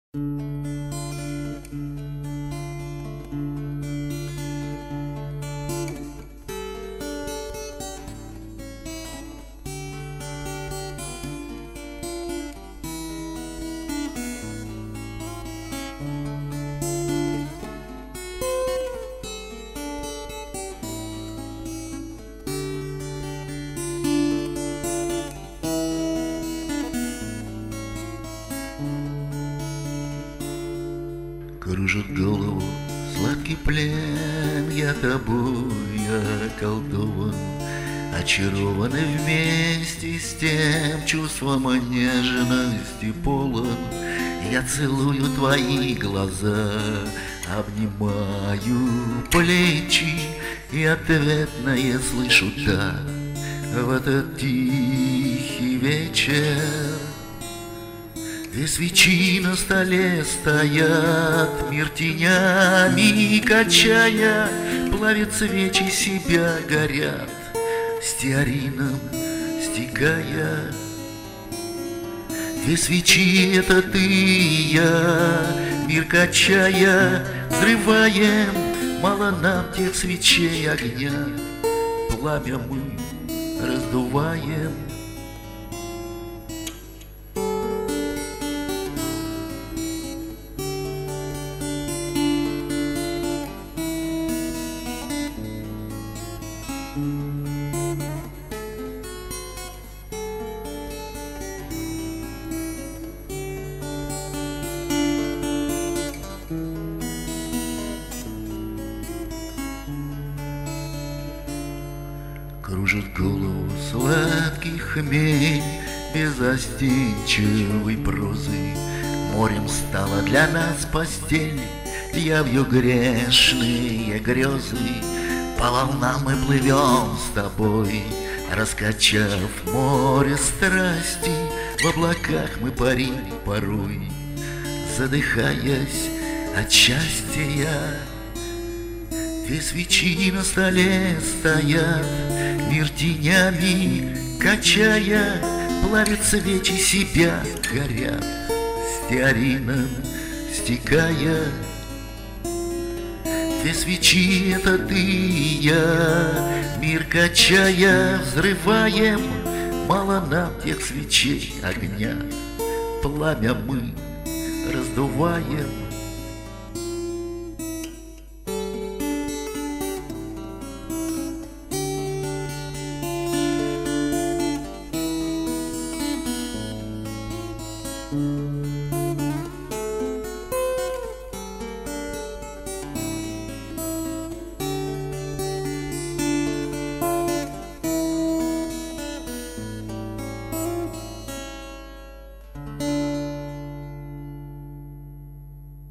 Кружит голову сладкий плен, я тобой околдован, очарованный вместе с тем чувством нежности полон. Я целую твои глаза, обнимаю плечи, и ответное слышу «да» в этот тихий вечер. Две свечи на столе стоят, мир тенями качая, плавят свечи, себя горят, стеарином стекая. Две свечи — это ты и я, мир качая, взрываем, мало нам тех свечей огня, пламя мы раздуваем. Кружит голову сладкий хмель безостенчивой прозы. Морем стала для нас постель, явью грешные грезы. По волнам мы плывем с тобой, раскачав море страсти. В облаках мы парим порой, задыхаясь от счастья. Две свечи на столе стоят, мир тенями качая, плавят свечи, себя горят, стеарином стекая. Две свечи — это ты и я, мир качая, взрываем, мало нам тех свечей огня, пламя мы раздуваем.